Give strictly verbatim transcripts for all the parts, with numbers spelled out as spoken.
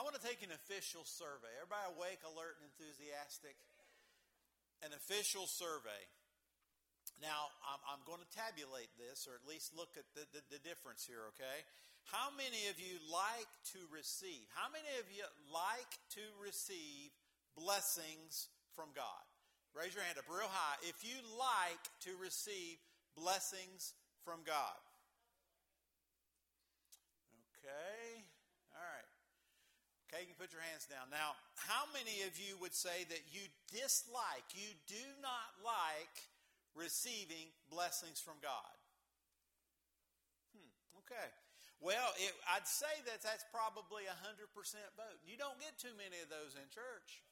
I want to take an official survey. Everybody awake, alert, and enthusiastic? An official survey. Now, I'm, I'm going to tabulate this, or at least look at the, the, the difference here, okay? How many of you like to receive? How many of you like to receive blessings from God? Raise your hand up real high if you like to receive blessings from God. Okay. All right. Okay, you can put your hands down. Now, how many of you would say that you dislike, you do not like receiving blessings from God? Hmm, okay. Well, it, I'd say that that's probably a one hundred percent vote. You don't get too many of those in church.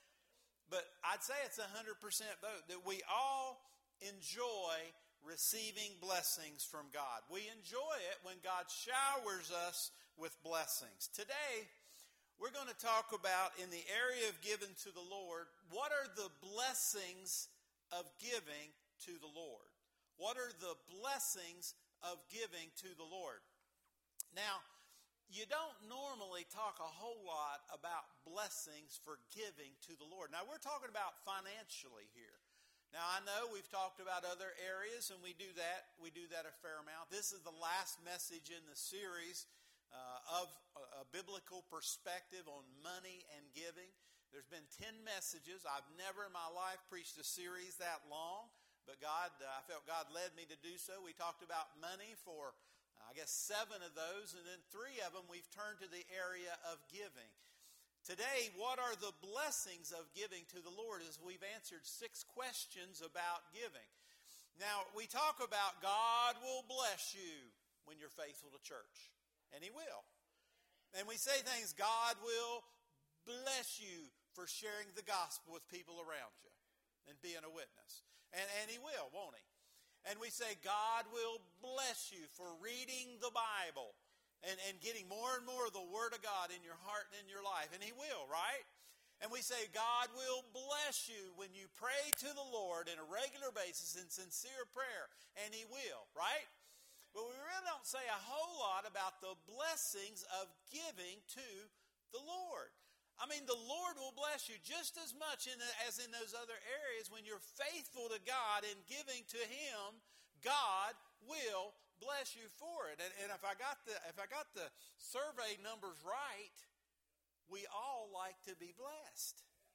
But I'd say it's a one hundred percent vote that we all enjoy receiving blessings from God. We enjoy it when God showers us with blessings. Today, we're going to talk about, in the area of giving to the Lord, what are the blessings of giving to the Lord? What are the blessings of giving to the Lord? Now, you don't normally talk a whole lot about blessings for giving to the Lord. Now, we're talking about financially here. Now, I know we've talked about other areas, and we do that. We do that a fair amount. This is the last message in the series uh, of a, a biblical perspective on money and giving. There's been ten messages. I've never in my life preached a series that long, but God, uh, I felt God led me to do so. We talked about money for, uh, I guess, seven of those, and then three of them we've turned to the area of giving. Today, what are the blessings of giving to the Lord? As we've answered six questions about giving. Now, we talk about God will bless you when you're faithful to church. And He will. And we say things, God will bless you for sharing the gospel with people around you and being a witness. And, and He will, won't He? And we say, God will bless you for reading the Bible and, and getting more and more of the Word of God in your heart and in your life. And He will, right? And we say, God will bless you when you pray to the Lord in a regular basis in sincere prayer. And He will, right? But we really don't say a whole lot about the blessings of giving to the Lord. I mean, the Lord will bless you just as much in the, as in those other areas. When you're faithful to God in giving to Him, God will bless you for it. And, and if I got the if I got the survey numbers right, we all like to be blessed.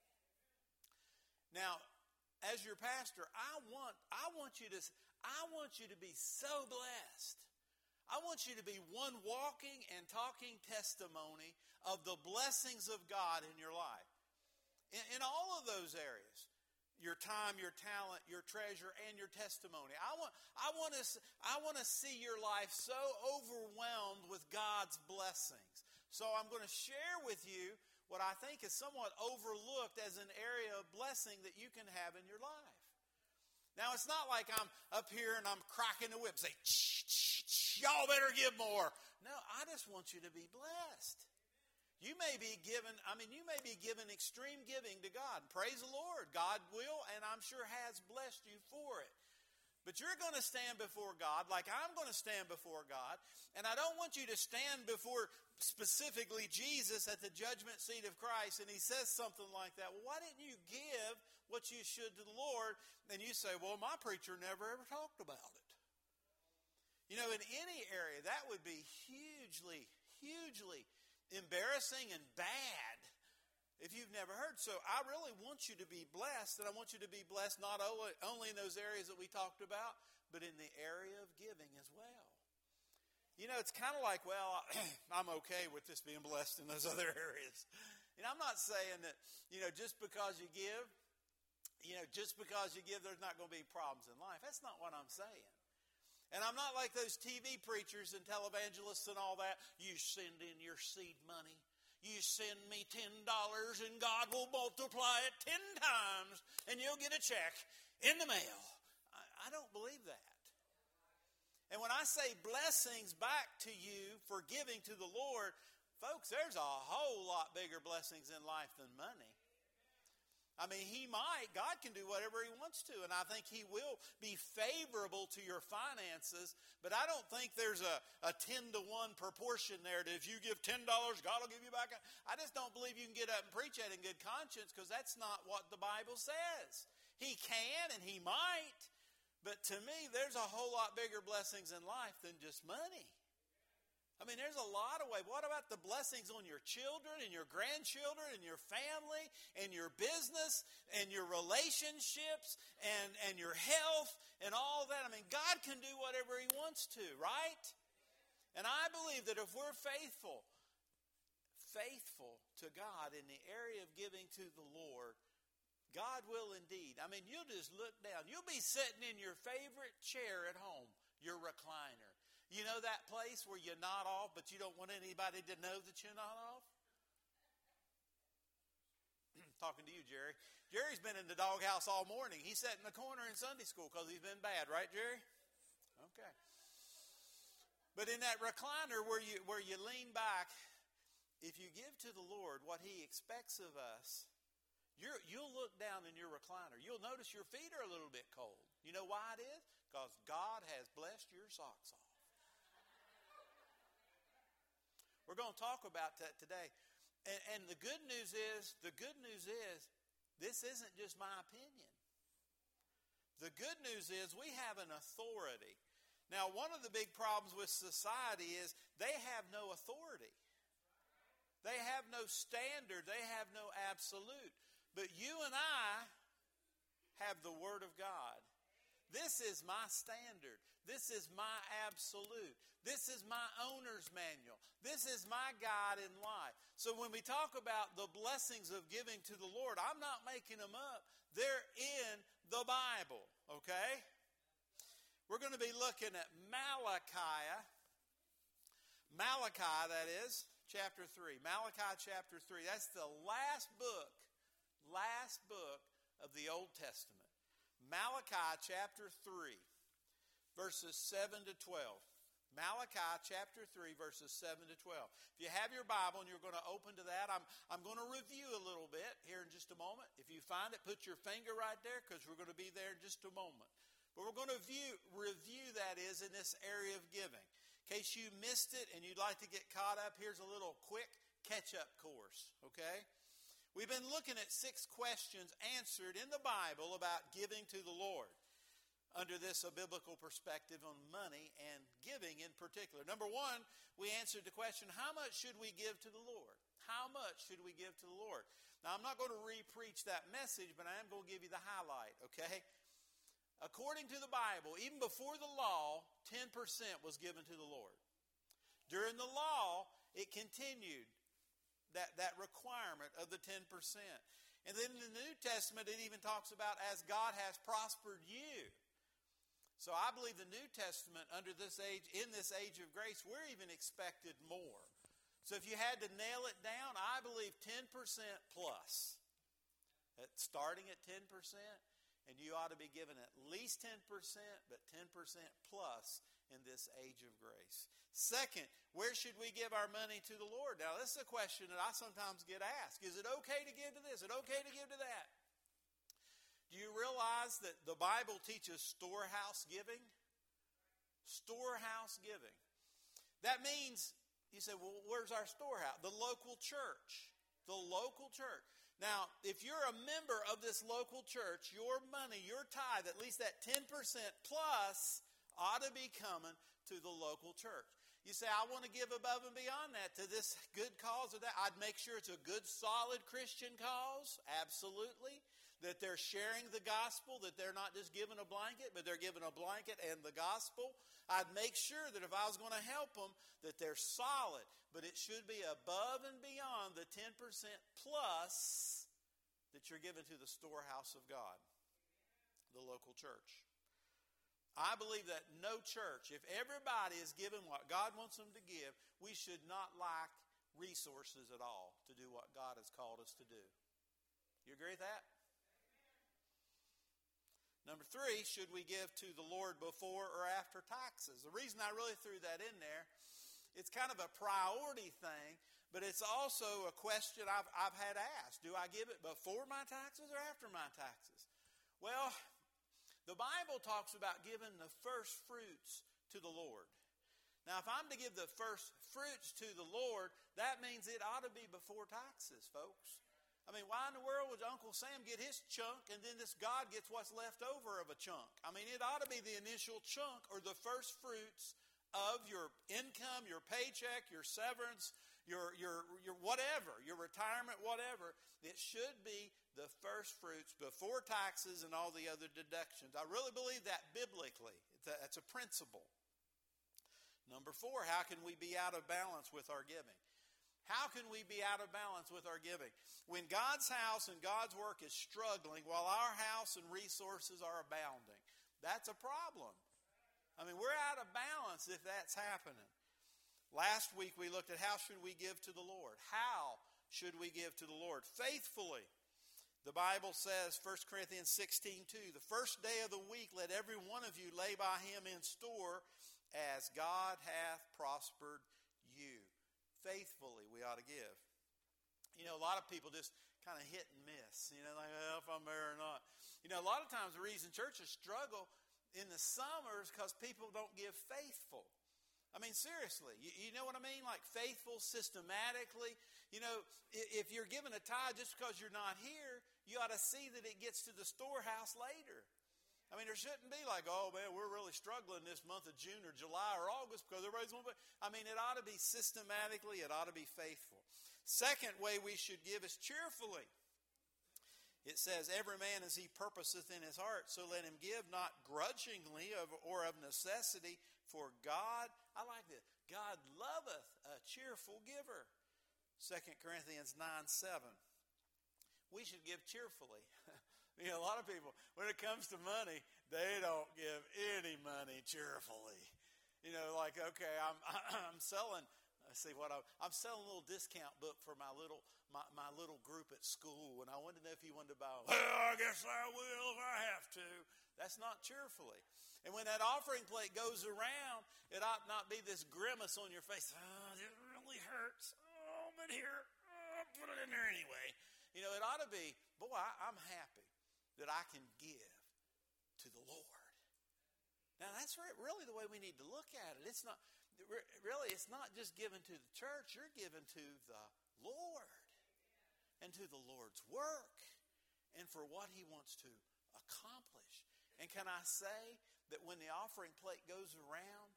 Now, as your pastor, I want I want you to I want you to be so blessed. I want you to be one walking and talking testimony of the blessings of God in your life. In, in all of those areas. Your time, your talent, your treasure, and your testimony. I want I want to I want to see your life so overwhelmed with God's blessings. So I'm going to share with you what I think is somewhat overlooked as an area of blessing that you can have in your life. Now, it's not like I'm up here and I'm cracking the whip, say, shh, shh, shh, y'all better give more. No, I just want you to be blessed. You may be given, I mean, you may be given extreme giving to God. Praise the Lord. God will, and I'm sure has blessed you for it. But you're going to stand before God like I'm going to stand before God. And I don't want you to stand before specifically Jesus at the judgment seat of Christ and He says something like that. Well, why didn't you give what you should to the Lord? And you say, well, my preacher never ever talked about it. You know, in any area, that would be hugely, hugely embarrassing and bad if you've never heard. So I really want you to be blessed, and I want you to be blessed not only, only in those areas that we talked about, but in the area of giving as well. You know, it's kind of like, well, I'm okay with this being blessed in those other areas. You know, I'm not saying that, you know, just because you give, you know, just because you give, there's not going to be problems in life. That's not what I'm saying. And I'm not like those T V preachers and televangelists and all that. You send in your seed money. You send me ten dollars and God will multiply it ten times and you'll get a check in the mail. I, I don't believe that. And when I say blessings back to you for giving to the Lord, folks, there's a whole lot bigger blessings in life than money. I mean, he might. God can do whatever he wants to, and I think he will be favorable to your finances, but I don't think there's a, a ten to one proportion there that if you give ten dollars, God will give you back. I just don't believe you can get up and preach that in good conscience, because that's not what the Bible says. He can and he might, but to me, there's a whole lot bigger blessings in life than just money. I mean, there's a lot of ways. What about the blessings on your children and your grandchildren and your family and your business and your relationships and, and your health and all that? I mean, God can do whatever he wants to, right? And I believe that if we're faithful, faithful to God in the area of giving to the Lord, God will indeed. I mean, you'll just look down. You'll be sitting in your favorite chair at home, your recliner. You know that place where you nod off, but you don't want anybody to know that you nod off? Talking to you, Jerry. Jerry's been in the doghouse all morning. He sat in the corner in Sunday school because he's been bad, right, Jerry? Okay. But in that recliner where you where you lean back, if you give to the Lord what he expects of us, you're, you'll look down in your recliner. You'll notice your feet are a little bit cold. You know why it is? Because God has blessed your socks off. We're going to talk about that today. And, and the good news is, the good news is, this isn't just my opinion. The good news is we have an authority. Now, one of the big problems with society is they have no authority. They have no standard. They have no absolute. But you and I have the Word of God. This is my standard. This is my absolute. This is my owner's manual. This is my guide in life. So when we talk about the blessings of giving to the Lord, I'm not making them up. They're in the Bible, okay? We're going to be looking at Malachi. Malachi, that is, chapter three. Malachi chapter three. That's the last book, last book of the Old Testament. Malachi chapter three, verses seven to twelve. Malachi chapter three, verses seven to twelve. If you have your Bible and you're going to open to that, I'm, I'm going to review a little bit here in just a moment. If you find it, put your finger right there, because we're going to be there in just a moment. But we're going to view, review, that is, in this area of giving. In case you missed it and you'd like to get caught up, here's a little quick catch-up course, okay? We've been looking at six questions answered in the Bible about giving to the Lord under this a biblical perspective on money and giving in particular. Number one, we answered the question, how much should we give to the Lord? How much should we give to the Lord? Now, I'm not going to re-preach that message, but I am going to give you the highlight, okay? According to the Bible, even before the law, ten percent was given to the Lord. During the law, it continued. That, that requirement of the ten percent. And then in the New Testament, it even talks about as God has prospered you. So I believe the New Testament, under this age, in this age of grace, we're even expected more. So if you had to nail it down, I believe ten percent plus. At, starting at ten percent, and you ought to be given at least ten percent, but ten percent plus in this age of grace. Second, where should we give our money to the Lord? Now, this is a question that I sometimes get asked. Is it okay to give to this? Is it okay to give to that? Do you realize that the Bible teaches storehouse giving? Storehouse giving. That means, you say, well, where's our storehouse? The local church. The local church. Now, if you're a member of this local church, your money, your tithe, at least that ten percent plus, ought to be coming to the local church. You say, I want to give above and beyond that to this good cause or that. I'd make sure it's a good, solid Christian cause. Absolutely. That they're sharing the gospel, that they're not just giving a blanket, but they're giving a blanket and the gospel. I'd make sure that if I was going to help them, that they're solid. But it should be above and beyond the ten percent plus that you're giving to the storehouse of God, the local church. I believe that no church, if everybody is giving what God wants them to give, we should not lack resources at all to do what God has called us to do. You agree with that? Number three, should we give to the Lord before or after taxes? The reason I really threw that in there, it's kind of a priority thing, But it's also a question I've, I've had asked. Do I give it before my taxes or after my taxes? Well, the Bible talks about giving the first fruits to the Lord. Now, if I'm to give the first fruits to the Lord, that means it ought to be before taxes, folks. I mean, why in the world would Uncle Sam get his chunk and then this God gets what's left over of a chunk? I mean, it ought to be the initial chunk or the first fruits of your income, your paycheck, your severance, your your your whatever, your retirement, whatever. It should be the first fruits before taxes and all the other deductions. I really believe that biblically. That's a principle. Number four, how can we be out of balance with our giving? How can we be out of balance with our giving? When God's house and God's work is struggling while our house and resources are abounding, that's a problem. I mean, we're out of balance if that's happening. Last week we looked at how should we give to the Lord. How should we give to the Lord? Faithfully. The Bible says, First Corinthians sixteen two, the first day of the week let every one of you lay by him in store as God hath prospered you. Faithfully we ought to give. You know, a lot of people just kind of hit and miss. You know, like, well, if I'm there or not. You know, a lot of times the reason churches struggle in the summers because people don't give faithful. I mean, seriously, you, you know what I mean? Like faithful systematically. You know, if you're given a tithe just because you're not here, you ought to see that it gets to the storehouse later. I mean, there shouldn't be like, oh, man, we're really struggling this month of June or July or August because everybody's going to pay. I mean, it ought to be systematically. It ought to be faithful. Second way we should give is cheerfully. It says, every man as he purposeth in his heart, so let him give, not grudgingly or of necessity, for God, I like this, God loveth a cheerful giver. Second Corinthians nine seven. We should give cheerfully. You know, a lot of people, when it comes to money, they don't give any money cheerfully. You know, like, okay, I'm I'm selling, let's see what I, I'm selling a little discount book for my little my, my little group at school, and I wanted to know if you wanted to buy one. Well, I guess I will if I have to. That's not cheerfully. And when that offering plate goes around, it ought not be this grimace on your face. Oh, it really hurts. Oh, but here, oh, I'll put it in there anyway. You know, it ought to be, boy, I, I'm happy that I can give to the Lord. Now, that's really the way we need to look at it. It's not, really, it's not just given to the church. You're given to the Lord and to the Lord's work and for what he wants to accomplish. And can I say that when the offering plate goes around,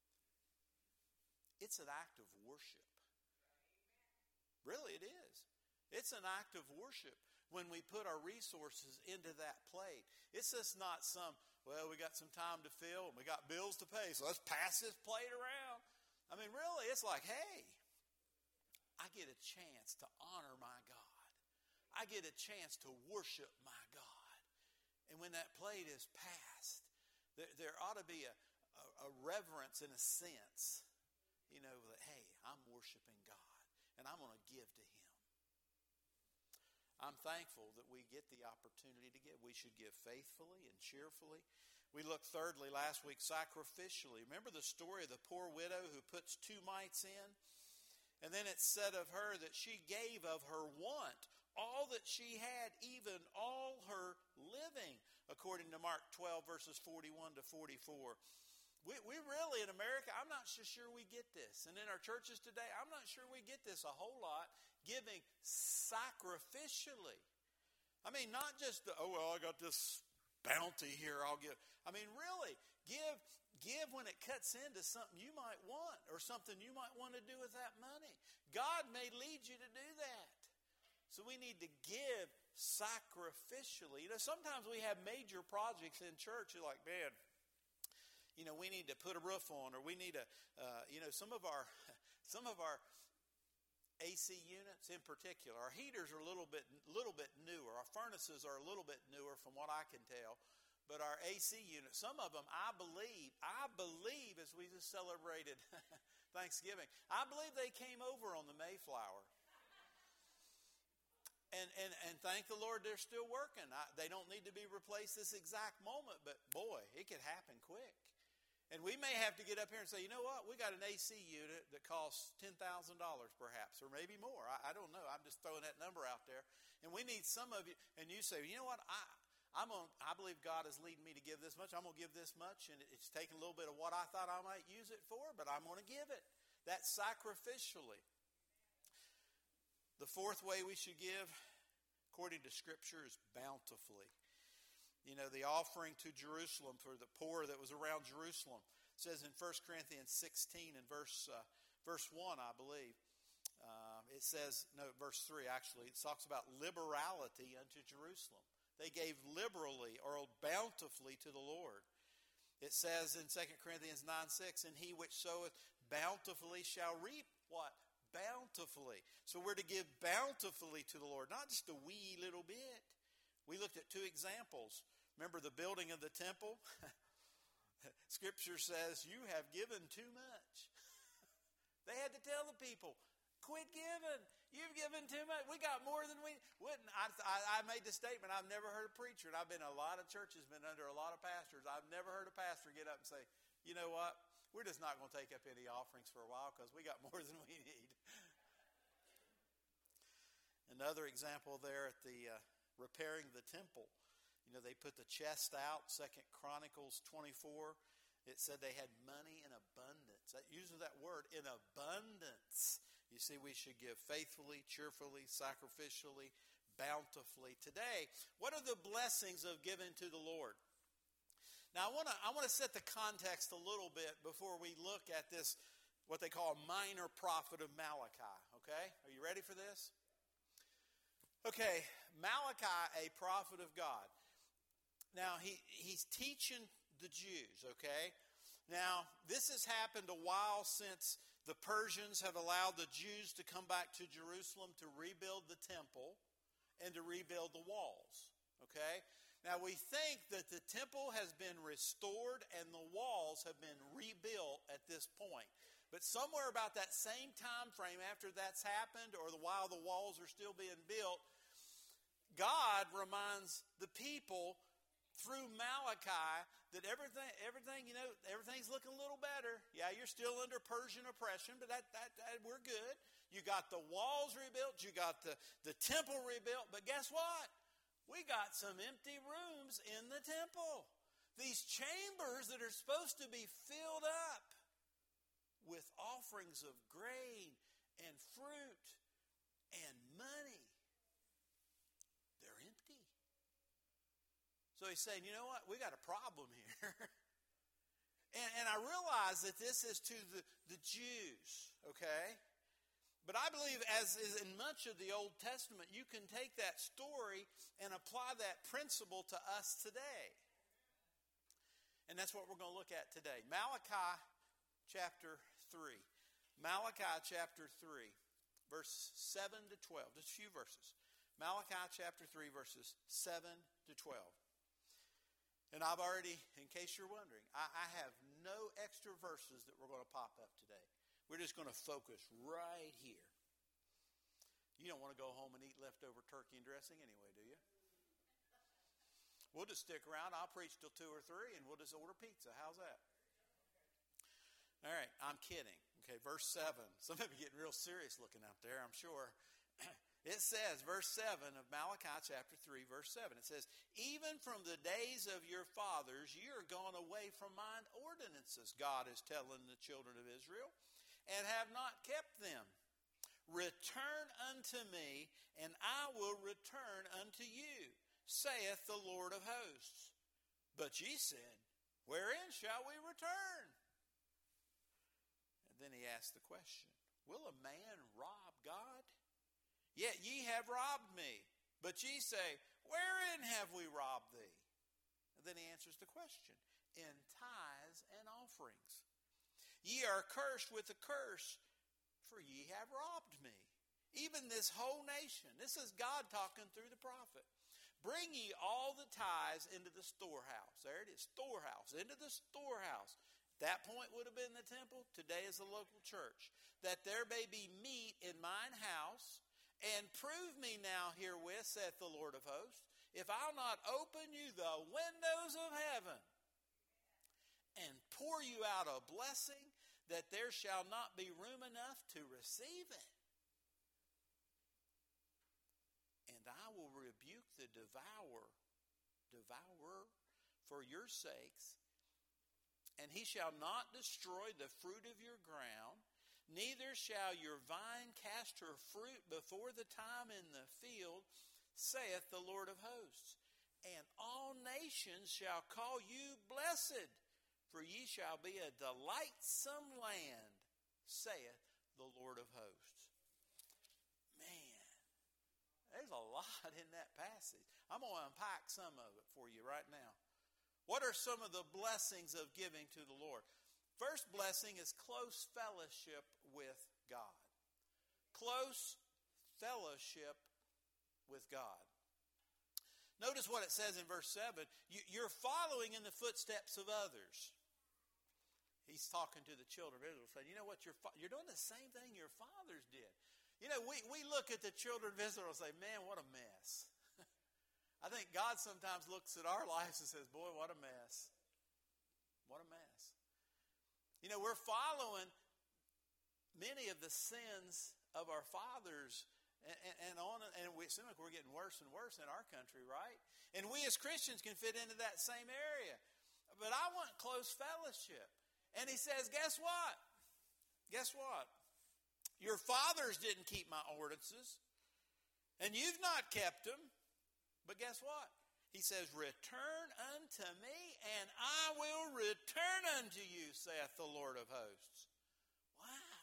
it's an act of worship. Really, it is. It's an act of worship when we put our resources into that plate. It's just not some, well, we got some time to fill and we got bills to pay, so let's pass this plate around. I mean, really, it's like, hey, I get a chance to honor my God. I get a chance to worship my God. And when that plate is passed, there, there ought to be a, a, a reverence in a sense, you know, that, hey, I'm worshiping God and I'm going to give to him. I'm thankful that we get the opportunity to give. We should give faithfully and cheerfully. We looked thirdly last week, sacrificially. Remember the story of the poor widow who puts two mites in? And then it said of her that she gave of her want all that she had, even all her living, according to Mark twelve, verses forty-one to forty-four. We, we really, in America, I'm not so sure we get this. And in our churches today, I'm not sure we get this a whole lot, giving sacrificially. I mean, not just, the, oh, well, I got this bounty here, I'll give. I mean, really, give give when it cuts into something you might want or something you might want to do with that money. God may lead you to do that. So we need to give sacrificially. You know, sometimes we have major projects in church. You're like, man, you know, we need to put a roof on, or we need to, uh, you know, some of our, some of our A C units in particular, our heaters are a little bit, little bit newer. Our furnaces are a little bit newer, from what I can tell. But our A C units, some of them, I believe, I believe, as we just celebrated Thanksgiving, I believe they came over on the Mayflower. And, and and thank the Lord they're still working. I, they don't need to be replaced this exact moment, but boy, it could happen quick. And we may have to get up here and say, you know what, we got an A C unit that costs ten thousand dollars perhaps, or maybe more. I, I don't know. I'm just throwing that number out there. And we need some of you, and you say, you know what, I I'm on, I believe God is leading me to give this much. I'm going to give this much, and it's taking a little bit of what I thought I might use it for, but I'm going to give it. That's sacrificially. The fourth way we should give, according to Scripture, is bountifully. You know, the offering to Jerusalem for the poor that was around Jerusalem. It says in First Corinthians sixteen and verse uh, verse one, I believe. Uh, it says, no, verse three actually. It talks about liberality unto Jerusalem. They gave liberally or bountifully to the Lord. It says in Second Corinthians nine six, and he which soweth bountifully shall reap what? Bountifully. So we're to give bountifully to the Lord, not just a wee little bit. We looked at two examples. Remember the building of the temple? Scripture says, you have given too much. They had to tell the people, quit giving. You've given too much. We got more than we wouldn't. I, I, I made the statement, I've never heard a preacher, and I've been in a lot of churches, been under a lot of pastors. I've never heard a pastor get up and say, you know what? We're just not going to take up any offerings for a while because we got more than we need. Another example there at the uh, repairing the temple. You know, they put the chest out, Second Chronicles twenty-four. It said they had money in abundance. That uses that word, in abundance. You see, we should give faithfully, cheerfully, sacrificially, bountifully. Today, what are the blessings of giving to the Lord? Now, I want to I want to set the context a little bit before we look at this, what they call a minor prophet of Malachi. Okay? Are you ready for this? Okay, Malachi, a prophet of God. Now, he, he's teaching the Jews, okay? Now, this has happened a while since the Persians have allowed the Jews to come back to Jerusalem to rebuild the temple and to rebuild the walls, okay? Now, we think that the temple has been restored and the walls have been rebuilt at this point. But somewhere about that same time frame after that's happened, or the, while the walls are still being built, God reminds the people through Malachi that everything, everything, you know, everything's looking a little better. Yeah, you're still under Persian oppression, but that, that, that we're good. You got the walls rebuilt, you got the, the temple rebuilt, but guess what? We got some empty rooms in the temple. These chambers that are supposed to be filled up with offerings of grain and fruit and money. They're empty. So he's saying, you know what? We got a problem here. and, and I realize that this is to the, the Jews, okay? But I believe, as is in much of the Old Testament, you can take that story and apply that principle to us today. And that's what we're going to look at today. Malachi chapter three. Malachi chapter three, verse seven to twelve. Just a few verses. Malachi chapter three, verses seven to twelve. And I've already, in case you're wondering, I, I have no extra verses that we're going to pop up today. We're just going to focus right here. You don't want to go home and eat leftover turkey and dressing anyway, do you? We'll just stick around. I'll preach till two or three, and we'll just order pizza. How's that? All right, I'm kidding. Okay, verse seven. Some of you getting real serious looking out there, I'm sure. It says, verse seven of Malachi chapter three, verse seven. It says, even from the days of your fathers, you are gone away from mine ordinances, God is telling the children of Israel, and have not kept them. Return unto me, and I will return unto you, saith the Lord of hosts. But ye said, wherein shall we return? And then he asked the question, will a man rob God? Yet ye have robbed me. But ye say, wherein have we robbed thee? And then he answers the question, in tithes and offerings. Ye are cursed with a curse, for ye have robbed me. Even this whole nation. This is God talking through the prophet. Bring ye all the tithes into the storehouse. There it is, storehouse, into the storehouse. That point would have been the temple. Today is the local church. That there may be meat in mine house. And prove me now herewith, saith the Lord of hosts, if I'll not open you the windows of heaven and pour you out a blessing that there shall not be room enough to receive it. And I will rebuke the devourer, devourer for your sakes, and he shall not destroy the fruit of your ground, neither shall your vine cast her fruit before the time in the field, saith the Lord of hosts. And all nations shall call you blessed, for ye shall be a delightsome land, saith the Lord of hosts. Man, there's a lot in that passage. I'm going to unpack some of it for you right now. What are some of the blessings of giving to the Lord? First blessing is close fellowship with God. Close fellowship with God. Notice what it says in verse seven. You're following in the footsteps of others. He's talking to the children of Israel, saying, you know what, you're, you're doing the same thing your fathers did. You know, we, we look at the children of Israel and say, man, what a mess. I think God sometimes looks at our lives and says, boy, what a mess. What a mess. You know, we're following many of the sins of our fathers, and, and, and on, and we seem like we're getting worse and worse in our country, right? And we as Christians can fit into that same area. But I want close fellowship. And he says, guess what? Guess what? Your fathers didn't keep my ordinances, and you've not kept them. But guess what? He says, return unto me, and I will return unto you, saith the Lord of hosts. Wow.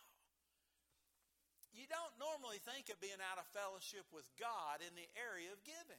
You don't normally think of being out of fellowship with God in the area of giving.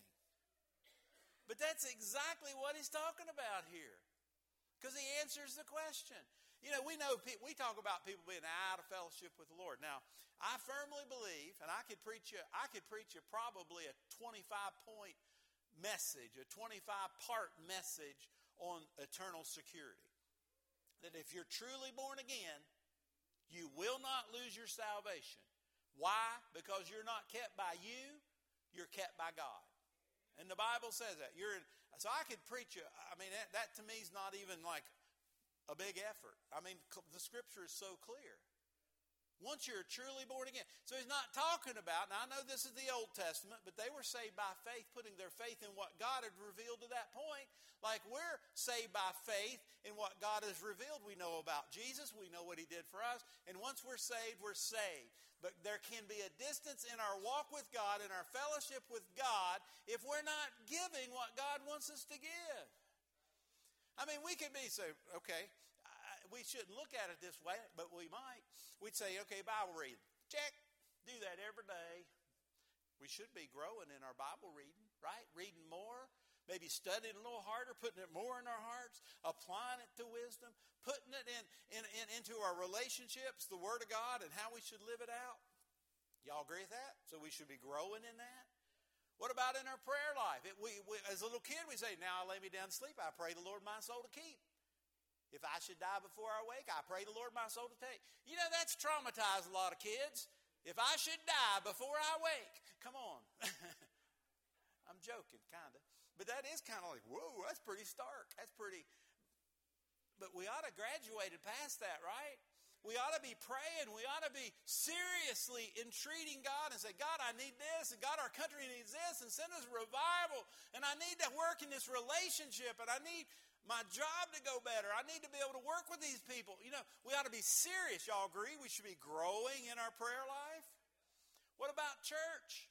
But that's exactly what he's talking about here. Because he answers the question. You know, we know, we talk about people being out of fellowship with the Lord. Now, I firmly believe, and I could preach you, I could preach you probably a twenty-five point message, a twenty-five part message on eternal security. That if you're truly born again, you will not lose your salvation. Why? Because you're not kept by you, you're kept by God. And the Bible says that. You're in, so I could preach you, I mean, that, that to me is not even like a big effort. I mean, the scripture is so clear. Once you're truly born again. So he's not talking about, now I know this is the Old Testament, but they were saved by faith, putting their faith in what God had revealed to that point. Like we're saved by faith in what God has revealed. We know about Jesus. We know what he did for us. And once we're saved, we're saved. But there can be a distance in our walk with God, in our fellowship with God, if we're not giving what God wants us to give. I mean, we could be, say, okay, we shouldn't look at it this way, but we might. We'd say, okay, Bible reading. Check. Do that every day. We should be growing in our Bible reading, right? Reading more, maybe studying a little harder, putting it more in our hearts, applying it to wisdom, putting it in, in, in into our relationships, the Word of God, and how we should live it out. Y'all agree with that? So we should be growing in that. What about in our prayer life? It, we, we, as a little kid, we say, now I lay me down to sleep. I pray the Lord my soul to keep. If I should die before I wake, I pray the Lord my soul to take. You know, that's traumatized a lot of kids. If I should die before I wake. Come on. I'm joking, kind of. But that is kind of like, whoa, that's pretty stark. That's pretty. But we ought to graduate past that, right? We ought to be praying. We ought to be seriously entreating God and say, God, I need this. And God, our country needs this. And send us revival. And I need to work in this relationship. And I need my job to go better. I need to be able to work with these people. You know, we ought to be serious. Y'all agree? We should be growing in our prayer life. What about church?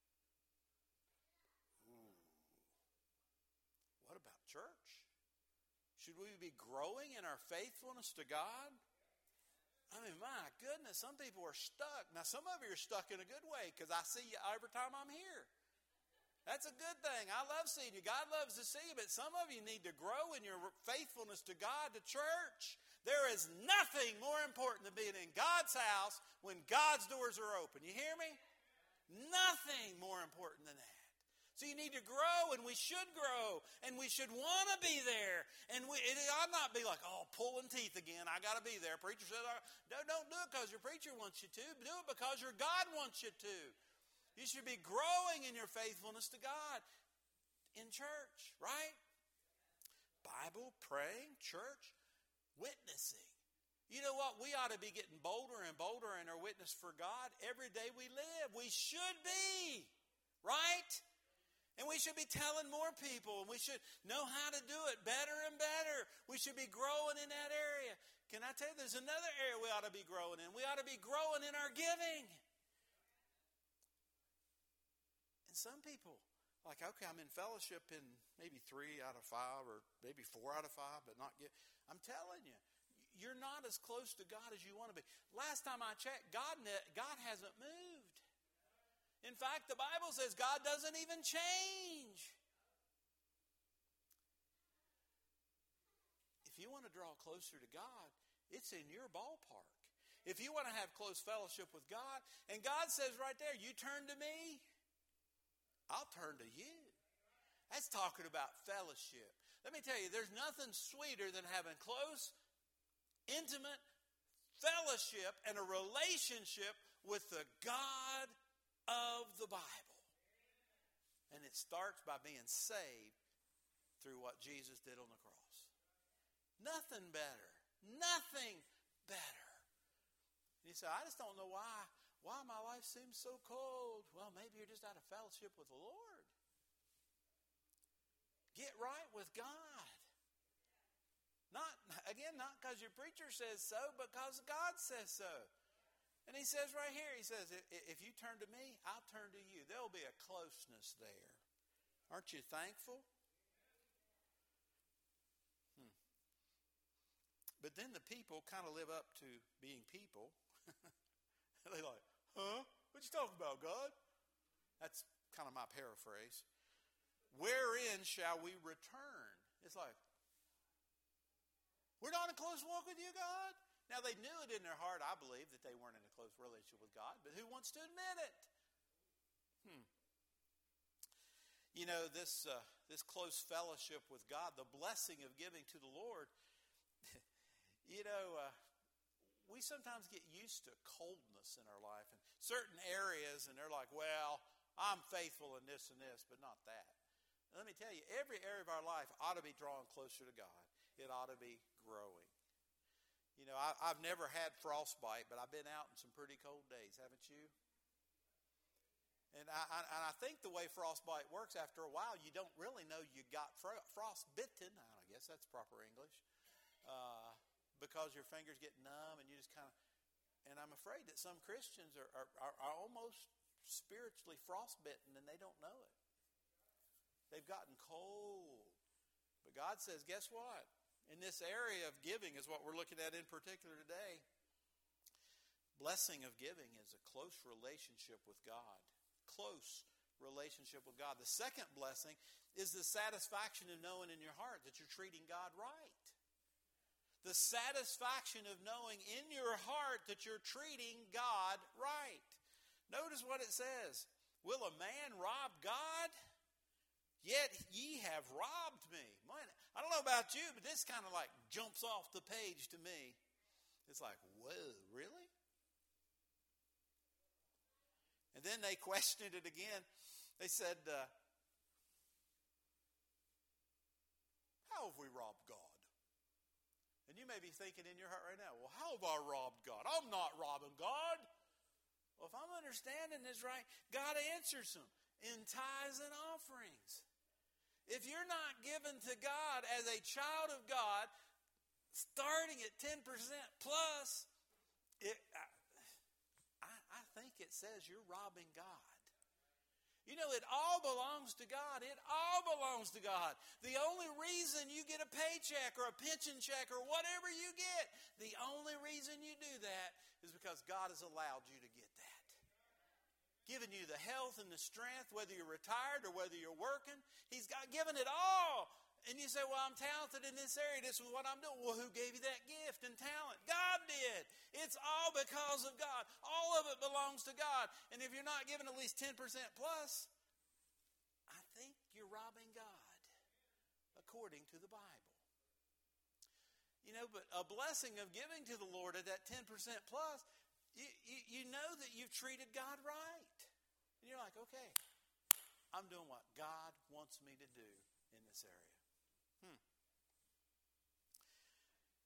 Ooh. What about church? Should we be growing in our faithfulness to God? I mean, my goodness, some people are stuck. Now, some of you are stuck in a good way because I see you every time I'm here. That's a good thing. I love seeing you. God loves to see you, but some of you need to grow in your faithfulness to God, to church. There is nothing more important than being in God's house when God's doors are open. You hear me? Nothing more important than that. So you need to grow, and we should grow, and we should want to be there. And we, it ought not be like, oh, pulling teeth again. I got to be there. Preacher said, don't, don't do it because your preacher wants you to. Do it because your God wants you to. You should be growing in your faithfulness to God in church, right? Bible, praying, church. Witnessing. You know what? We ought to be getting bolder and bolder in our witness for God every day we live. We should be, right? And we should be telling more people. And we should know how to do it better and better. We should be growing in that area. Can I tell you, there's another area we ought to be growing in. We ought to be growing in our giving. And some people, like, okay, I'm in fellowship in maybe three out of five or maybe four out of five, but not get. I'm telling you, you're not as close to God as you want to be. Last time I checked, God, God hasn't moved. In fact, the Bible says God doesn't even change. If you want to draw closer to God, it's in your ballpark. If you want to have close fellowship with God, and God says right there, you turn to me, I'll turn to you. That's talking about fellowship. Let me tell you, there's nothing sweeter than having close, intimate fellowship and a relationship with the God of the Bible. And it starts by being saved through what Jesus did on the cross. Nothing better. Nothing better. And you say, I just don't know why. Why my life seems so cold. Well, maybe you're just out of fellowship with the Lord. Get right with God. Not, again, not because your preacher says so, but because God says so. And he says right here, he says, if you turn to me, I'll turn to you. There'll be a closeness there. Aren't you thankful? Hmm. But then the people kind of live up to being people. They're like, huh? What you talking about, God? That's kind of my paraphrase. Wherein shall we return? It's like, we're not in a close walk with you, God. Now, they knew it in their heart, I believe, that they weren't in a close relationship with God. But who wants to admit it? Hmm. You know, this uh, this close fellowship with God, the blessing of giving to the Lord, you know, uh, we sometimes get used to coldness in our life in certain areas, and they're like, well, I'm faithful in this and this, but not that. And let me tell you, every area of our life ought to be drawing closer to God. It ought to be growing. You know, I, I've never had frostbite, but I've been out in some pretty cold days, haven't you? And I, I, and I think the way frostbite works, after a while, you don't really know you got fro- frostbitten. I guess that's proper English. Uh, because your fingers get numb and you just kind of... And I'm afraid that some Christians are, are, are, are almost spiritually frostbitten and they don't know it. They've gotten cold. But God says, guess what? In this area of giving is what we're looking at in particular today. Blessing of giving is a close relationship with God. Close relationship with God. The second blessing is the satisfaction of knowing in your heart that you're treating God right. The satisfaction of knowing in your heart that you're treating God right. Notice what it says. Will a man rob God? Yet ye have robbed me. I don't know about you, but this kind of like jumps off the page to me. It's like, whoa, really? And then they questioned it again. They said, uh, how have we robbed God? And you may be thinking in your heart right now, well, how have I robbed God? I'm not robbing God. Well, if I'm understanding this right, God answers them in tithes and offerings. If you're not given to God as a child of God, starting at ten percent plus, it, I, I think it says you're robbing God. You know, it all belongs to God. It all belongs to God. The only reason you get a paycheck or a pension check or whatever you get, the only reason you do that is because God has allowed you to get that. Given you the health and the strength, whether you're retired or whether you're working. He's got given it all. And you say, well, I'm talented in this area. This is what I'm doing. Well, who gave you that gift and talent? God did. It's all because of God. All of it belongs to God. And if you're not given at least ten percent plus, I think you're robbing God, according to the Bible. You know, but a blessing of giving to the Lord at that ten percent plus, you, you, you know that you've treated God right. And you're like, okay, I'm doing what God wants me to do in this area. Hmm.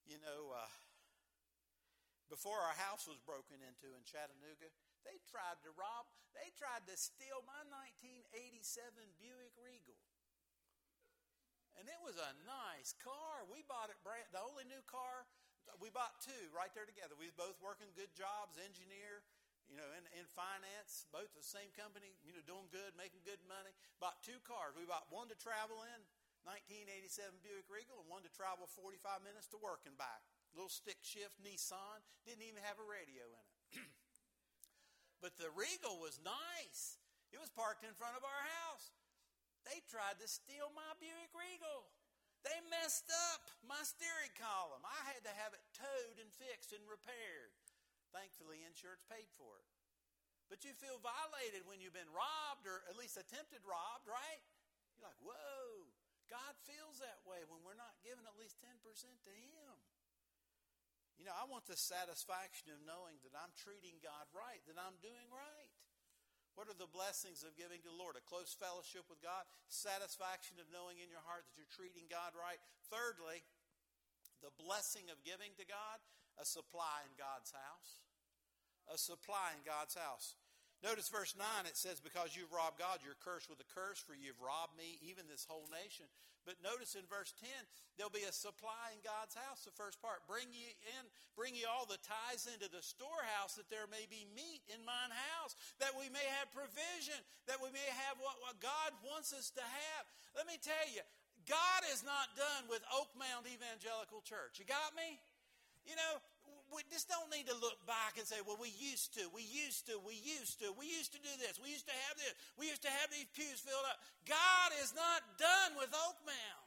You know, uh, before our house was broken into in Chattanooga, they tried to rob, they tried to steal my nineteen eighty-seven Buick Regal. And it was a nice car. We bought it brand, the only new car, we bought two right there together. We was both working good jobs, engineer, you know, in, in finance, both the same company, you know, doing good, making good money. Bought two cars. We bought one to travel in, nineteen eighty-seven Buick Regal, and one to travel forty-five minutes to work and back. Little stick shift Nissan, didn't even have a radio in it. But the Regal was nice. It was parked in front of our house. They tried to steal my Buick Regal. They messed up my steering column. I had to have it towed and fixed and repaired. Thankfully, insurance paid for it. But you feel violated when you've been robbed, or at least attempted robbed, right? You're like, whoa, God feels that way when we're not giving at least ten percent to Him. You know, I want the satisfaction of knowing that I'm treating God right, that I'm doing right. What are the blessings of giving to the Lord? A close fellowship with God, satisfaction of knowing in your heart that you're treating God right. Thirdly, the blessing of giving to God, a supply in God's house. A supply in God's house. Notice verse nine, it says, because you've robbed God, you're cursed with a curse, for you've robbed me, even this whole nation. But notice in verse ten, there'll be a supply in God's house, the first part. Bring ye in, bring ye all the tithes into the storehouse, that there may be meat in mine house, that we may have provision, that we may have what, what God wants us to have. Let me tell you, God is not done with Oak Mount Evangelical Church. You got me? You know, we just don't need to look back and say, well, we used to, we used to, we used to, we used to do this, we used to have this, we used to have these pews filled up. God is not done with Oak Mount.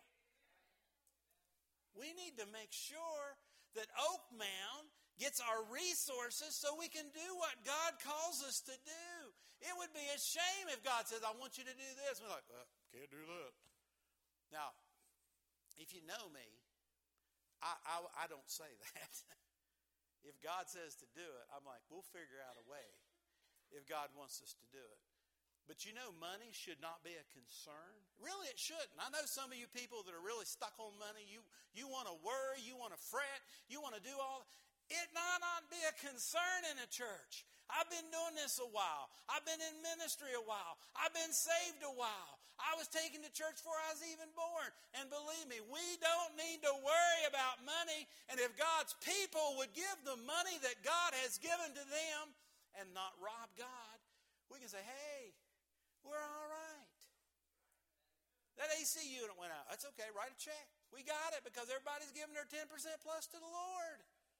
We need to make sure that Oak Mount gets our resources so we can do what God calls us to do. It would be a shame if God says, I want you to do this. And we're like, well, can't do that. Now, if you know me, I, I, I don't say that. If God says to do it, I'm like, we'll figure out a way if God wants us to do it. But you know, money should not be a concern. Really, it shouldn't. I know some of you people that are really stuck on money. You, you want to worry. You want to fret. You want to do all. It might not be a concern in a church. I've been doing this a while. I've been in ministry a while. I've been saved a while. I was taken to church before I was even born. And believe me, we don't need to worry about money. And if God's people would give the money that God has given to them and not rob God, we can say, hey, we're all right. That A C unit went out. That's okay. Write a check. We got it because everybody's giving their ten percent plus to the Lord.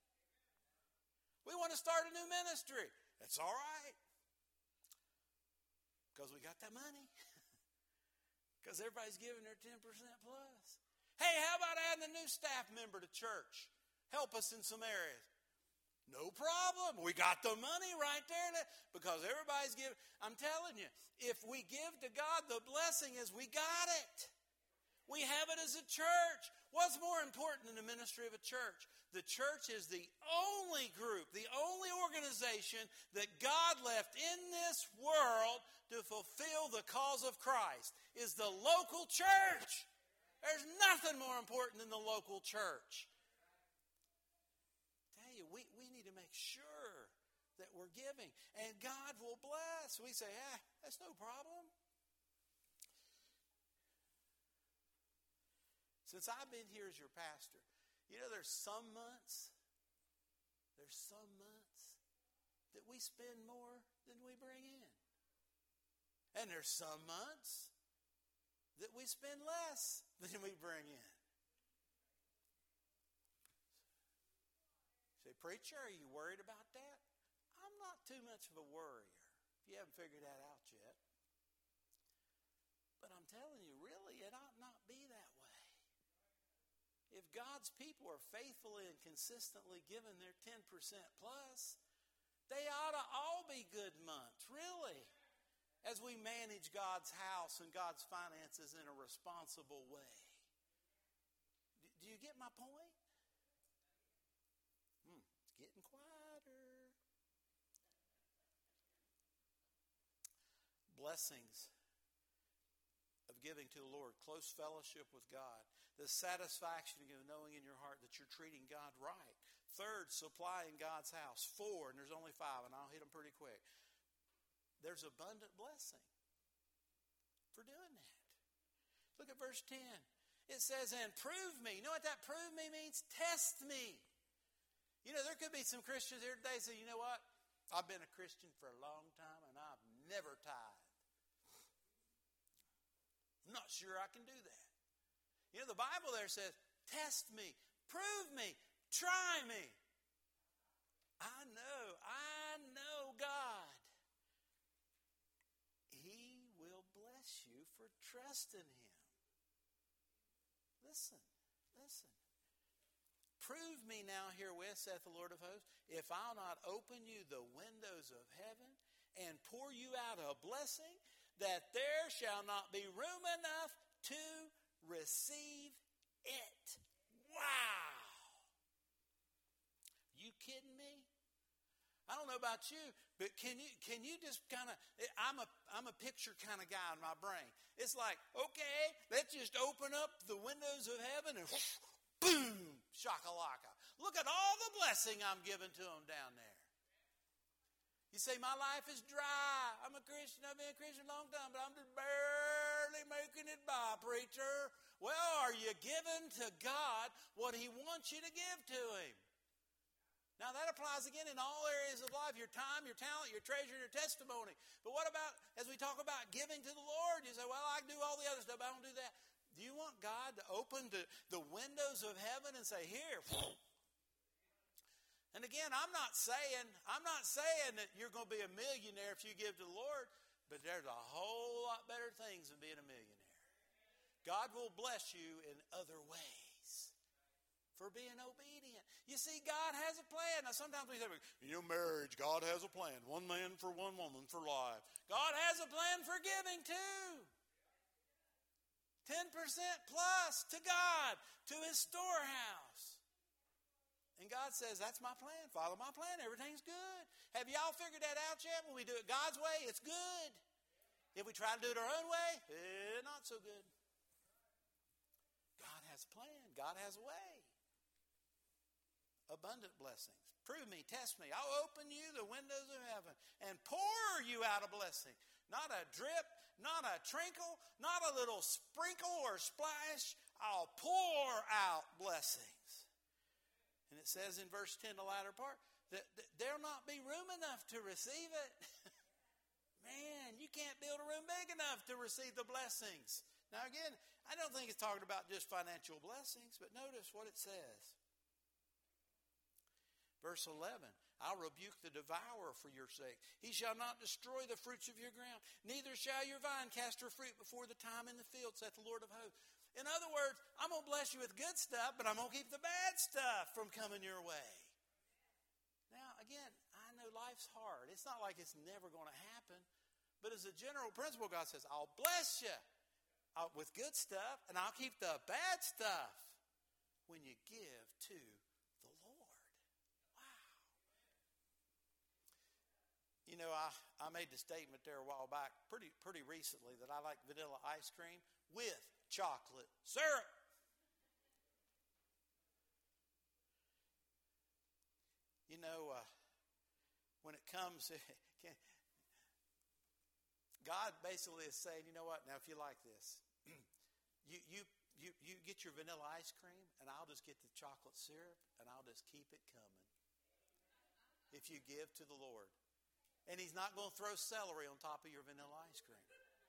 We want to start a new ministry. That's all right. Because we got that money. Because everybody's giving their ten percent plus. Hey, how about adding a new staff member to church? Help us in some areas. No problem. We got the money right there. Because everybody's giving. I'm telling you, if we give to God, the blessing is we got it. We have it as a church. What's more important than the ministry of a church? The church is the only group, the only organization that God left in this world to fulfill the cause of Christ, is the local church. There's nothing more important than the local church. I tell you, we, we need to make sure that we're giving, and God will bless. We say, ah, that's no problem. Since I've been here as your pastor, you know, there's some months, there's some months that we spend more than we bring in. And there's some months that we spend less than we bring in. Say, preacher, are you worried about that? I'm not too much of a worrier, if you haven't figured that out yet. But I'm telling you, really, it ought not be that way. If God's people are faithfully and consistently giving their ten percent plus, they ought to all be good months, really, as we manage God's house and God's finances in a responsible way. Do you get my point? Hmm, it's getting quieter. Blessings of giving to the Lord, close fellowship with God. The satisfaction of knowing in your heart that you're treating God right. Third, supplying God's house. Four, and there's only five, and I'll hit them pretty quick. There's abundant blessing for doing that. Look at verse ten. It says, and prove me. You know what that prove me means? Test me. You know, there could be some Christians here today say, you know what? I've been a Christian for a long time, and I've never tithed. I'm not sure I can do that. You know, the Bible there says, test me, prove me, try me. I know, I know God. He will bless you for trusting Him. Listen, listen. Prove me now herewith, saith the Lord of hosts, if I'll not open you the windows of heaven and pour you out a blessing, that there shall not be room enough to receive it. Wow. You kidding me? I don't know about you, but can you can you just kind of, I'm a I'm a picture kind of guy in my brain. It's like, okay, let's just open up the windows of heaven and whoosh, boom, shakalaka. Look at all the blessing I'm giving to them down there. You say, my life is dry. I'm a Christian. I've been a Christian a long time, but I'm just barely making it by, preacher. Well, are you giving to God what He wants you to give to Him? Now, that applies again in all areas of life, your time, your talent, your treasure, your testimony. But what about, as we talk about giving to the Lord, you say, well, I can do all the other stuff, but I don't do that. Do you want God to open the, the windows of heaven and say, here, and again, I'm not saying, I'm not saying that you're going to be a millionaire if you give to the Lord, but there's a whole lot better things than being a millionaire. God will bless you in other ways for being obedient. You see, God has a plan. Now, sometimes we say, you know, marriage, God has a plan. One man for one woman for life. God has a plan for giving too. ten percent plus to God, to His storehouse. And God says, that's my plan. Follow my plan. Everything's good. Have y'all figured that out yet? When we do it God's way, it's good. If we try to do it our own way, eh, not so good. God has a plan. God has a way. Abundant blessings. Prove me, test me. I'll open you the windows of heaven and pour you out a blessing. Not a drip, not a trinkle, not a little sprinkle or splash. I'll pour out blessings. And it says in verse ten, the latter part, that, that there'll not be room enough to receive it. Man, you can't build a room big enough to receive the blessings. Now again, I don't think it's talking about just financial blessings, but notice what it says. Verse eleven, I'll rebuke the devourer for your sake. He shall not destroy the fruits of your ground, neither shall your vine cast her fruit before the time in the field, saith the Lord of hosts. In other words, I'm going to bless you with good stuff, but I'm going to keep the bad stuff from coming your way. Now, again, I know life's hard. It's not like it's never going to happen. But as a general principle, God says, I'll bless you with good stuff, and I'll keep the bad stuff when you give to the Lord. Wow. You know, I, I made the statement there a while back, pretty pretty recently, that I like vanilla ice cream with chocolate syrup. You know, uh, when it comes, God basically is saying, you know what, now if you like this, you, you, you, you get your vanilla ice cream, and I'll just get the chocolate syrup, and I'll just keep it coming if you give to the Lord. And He's not going to throw celery on top of your vanilla ice cream.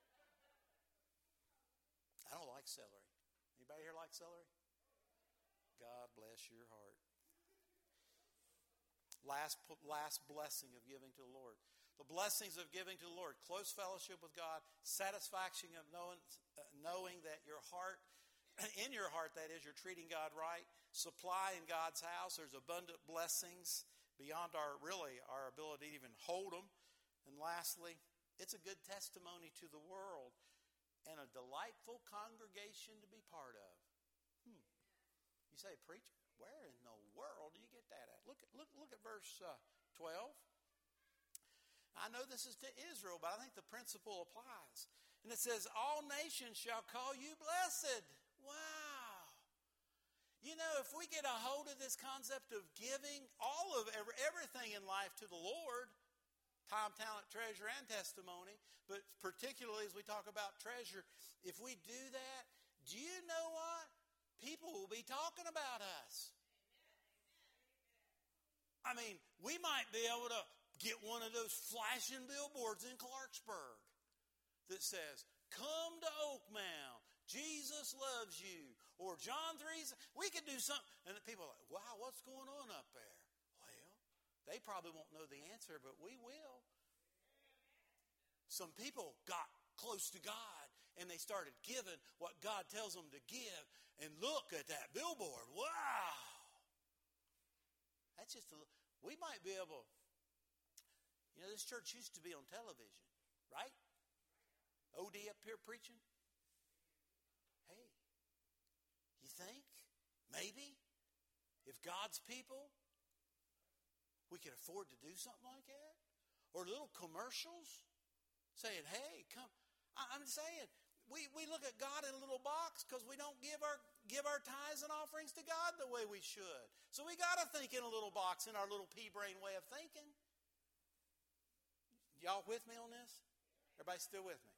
I don't like celery. Anybody here like celery? God bless your heart. Last, last blessing of giving to the Lord. The blessings of giving to the Lord. Close fellowship with God. Satisfaction of knowing, uh, knowing that your heart, in your heart that is, you're treating God right. Supply in God's house. There's abundant blessings beyond our, really, our ability to even hold them. And lastly, it's a good testimony to the world and a delightful congregation to be part of. Hmm. You say, preacher, where in the world do you get that at? Look at look look at verse uh, twelve. I know this is to Israel, but I think the principle applies. And it says, all nations shall call you blessed. Wow. You know, if we get a hold of this concept of giving all of every, everything in life to the Lord, time, talent, treasure, and testimony, but particularly as we talk about treasure, if we do that, do you know what? People will be talking about us. I mean, we might be able to get one of those flashing billboards in Clarksburg that says, come to Oakmount. Jesus loves you. Or John three, we could do something. And the people are like, wow, what's going on up there? Well, they probably won't know the answer, but we will. Some people got close to God and they started giving what God tells them to give. And look at that billboard. Wow. That's just a, we might be able, you know, this church used to be on television, right? O D up here preaching. Hey, you think maybe if God's people, we could afford to do something like that? Or little commercials saying, hey, come. I'm saying, we, we look at God in a little box because we don't give our give our tithes and offerings to God the way we should. So we got to think in a little box in our little pea-brain way of thinking. Y'all with me on this? Everybody still with me?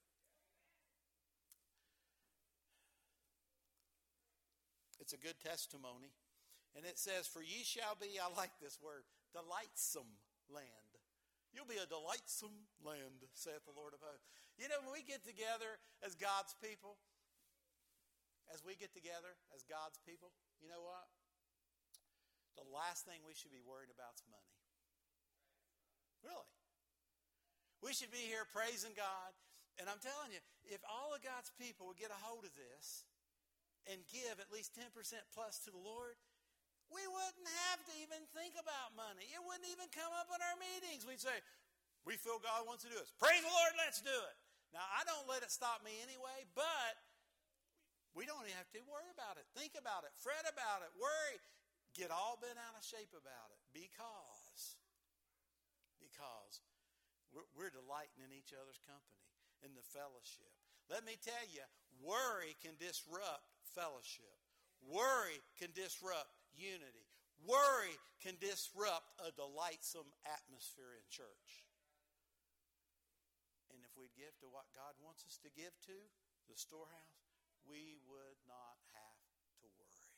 It's a good testimony. And it says, for ye shall be, I like this word, delightsome land. You'll be a delightsome land, saith the Lord of hosts. You know, when we get together as God's people, as we get together as God's people, you know what? The last thing we should be worried about is money. Really. We should be here praising God. And I'm telling you, if all of God's people would get a hold of this and give at least ten percent plus to the Lord, we wouldn't have to even think about money. It wouldn't even come up in our meetings. We'd say, we feel God wants to do this. Praise the Lord, let's do it. Now, I don't let it stop me anyway, but we don't even have to worry about it. Think about it. Fret about it. Worry. Get all bent out of shape about it. Because, because we're, we're delighting in each other's company, in the fellowship. Let me tell you, worry can disrupt fellowship. Worry can disrupt unity. Worry can disrupt a delightsome atmosphere in church. And if we'd give to what God wants us to give to, the storehouse, we would not have to worry.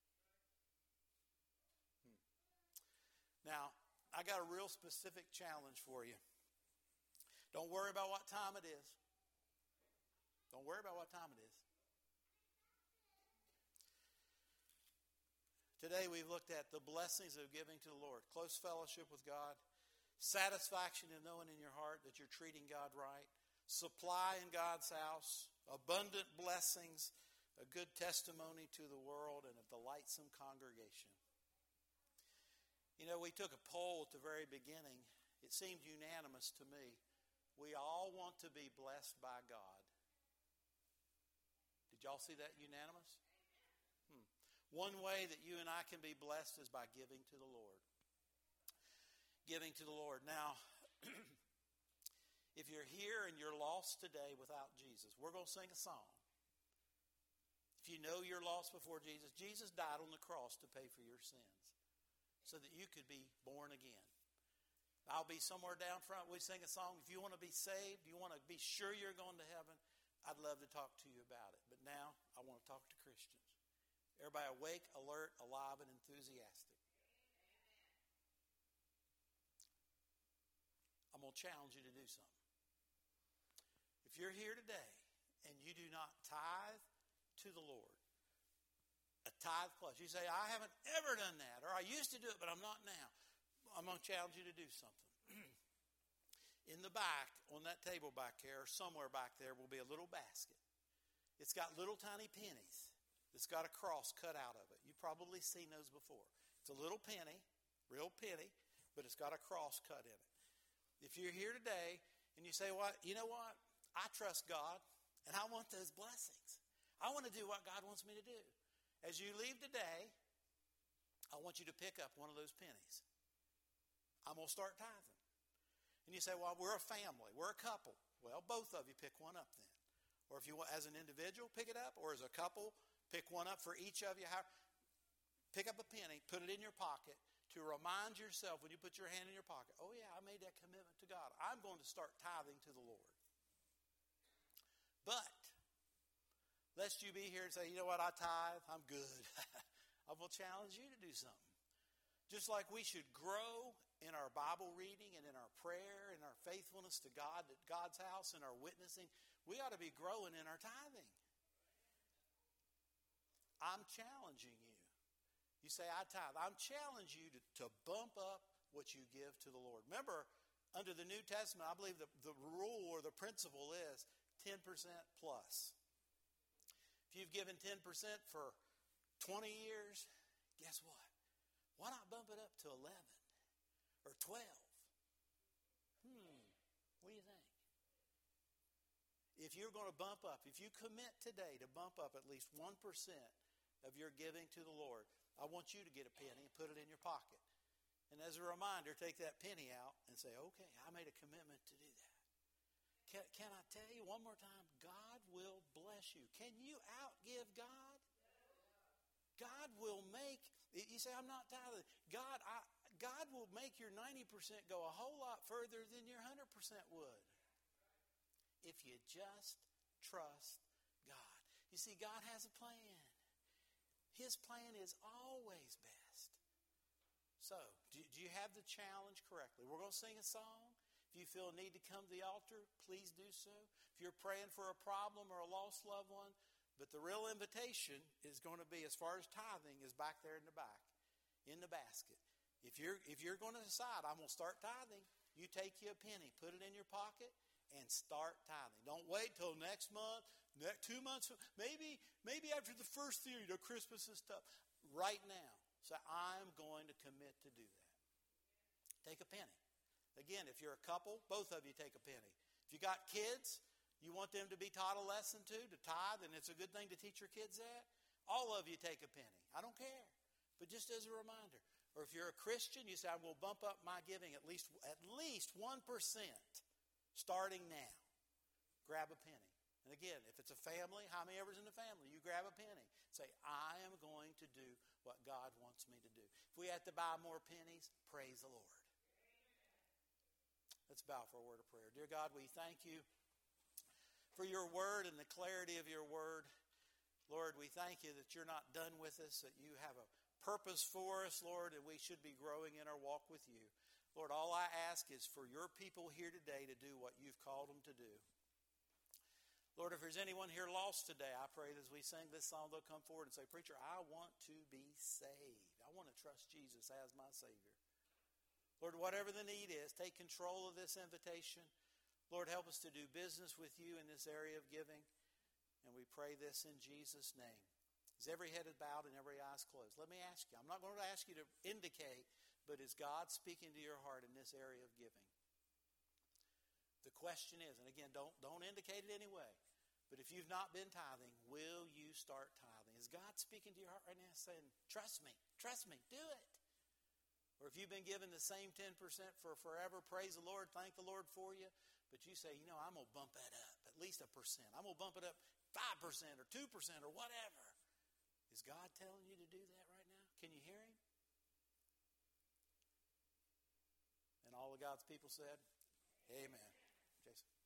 Hmm. Now, I got a real specific challenge for you. Don't worry about what time it is. Don't worry about what time it is. Today we've looked at the blessings of giving to the Lord. Close fellowship with God. Satisfaction in knowing in your heart that you're treating God right. Supply in God's house. Abundant blessings. A good testimony to the world and a delightsome congregation. You know, we took a poll at the very beginning. It seemed unanimous to me. We all want to be blessed by God. Did y'all see that unanimous? Hmm. One way that you and I can be blessed is by giving to the Lord. Giving to the Lord. Now, if you're here and you're lost today without Jesus, we're going to sing a song. If you know you're lost before Jesus, Jesus died on the cross to pay for your sins so that you could be born again. I'll be somewhere down front. We sing a song. If you want to be saved, you want to be sure you're going to heaven, I'd love to talk to you about it. But now I want to talk to Christians. Everybody awake, alert, alive, and enthusiastic. I'm going to challenge you to do something. If you're here today and you do not tithe to the Lord, a tithe plus, you say, I haven't ever done that, or I used to do it, but I'm not now. I'm going to challenge you to do something. In the back, on that table back there, or somewhere back there, will be a little basket. It's got little tiny pennies. It's got a cross cut out of it. You've probably seen those before. It's a little penny, real penny, but it's got a cross cut in it. If you're here today and you say, "What? You know what? I trust God, and I want those blessings. I want to do what God wants me to do." As you leave today, I want you to pick up one of those pennies. I'm going to start tithing. And you say, well, we're a family. We're a couple. Well, both of you pick one up then. Or if you want, as an individual, pick it up. Or as a couple, pick one up for each of you. Pick up a penny, put it in your pocket to remind yourself when you put your hand in your pocket, oh yeah, I made that commitment to God. I'm going to start tithing to the Lord. But, lest you be here and say, you know what, I tithe, I'm good. I will challenge you to do something. Just like we should grow in our Bible reading and in our prayer and our faithfulness to God at God's house and our witnessing, we ought to be growing in our tithing. I'm challenging you. You say, I tithe. I'm challenging you to, to bump up what you give to the Lord. Remember, under the New Testament, I believe the, the rule or the principle is ten percent plus. If you've given ten percent for twenty years, guess what? Why not bump it up to eleven or twelve? Hmm, what do you think? If you're going to bump up, if you commit today to bump up at least one percent of your giving to the Lord, I want you to get a penny and put it in your pocket. And as a reminder, take that penny out and say, okay, I made a commitment to do that. Can, can I tell you one more time? God will bless you. Can you outgive God? God will make, you say, I'm not tithing. God, I, God will make your ninety percent go a whole lot further than your one hundred percent would. If you just trust God. You see, God has a plan. His plan is always best. So, do, do you have the challenge correctly? We're going to sing a song. If you feel a need to come to the altar, please do so. If you're praying for a problem or a lost loved one, but the real invitation is going to be, as far as tithing, is back there in the back, in the basket. If you're if you're going to decide, I'm going to start tithing, you take you a penny, put it in your pocket, and start tithing. Don't wait till next month, next two months, maybe maybe after the first year, you know, Christmas and stuff. Right now, say, I'm going to commit to do that. Take a penny. Again, if you're a couple, both of you take a penny. If you got kids, you want them to be taught a lesson too, to tithe, and it's a good thing to teach your kids that, all of you take a penny. I don't care. But just as a reminder. Or if you're a Christian, you say, I will bump up my giving at least at least one percent starting now. Grab a penny. And again, if it's a family, how many ever's in the family? You grab a penny. Say, I am going to do what God wants me to do. If we have to buy more pennies, praise the Lord. Let's bow for a word of prayer. Dear God, we thank you for your word and the clarity of your word. Lord, we thank you that you're not done with us, that you have a purpose for us, Lord, and we should be growing in our walk with you. Lord, all I ask is for your people here today to do what you've called them to do. Lord, if there's anyone here lost today, I pray that as we sing this song, they'll come forward and say, Preacher, I want to be saved. I want to trust Jesus as my Savior. Lord, whatever the need is, take control of this invitation. Lord, help us to do business with you in this area of giving. And we pray this in Jesus' name. Is every head is bowed and every eye is closed? Let me ask you. I'm not going to ask you to indicate, but is God speaking to your heart in this area of giving? The question is, and again, don't, don't indicate it anyway, but if you've not been tithing, will you start tithing? Is God speaking to your heart right now saying, trust me, trust me, do it? Or if you've been given the same ten percent for forever, praise the Lord, thank the Lord for you, but you say, you know, I'm going to bump that up, at least a percent. I'm going to bump it up five percent or two percent or whatever. Is God telling you to do that right now? Can you hear him? And all of God's people said, amen. Jason.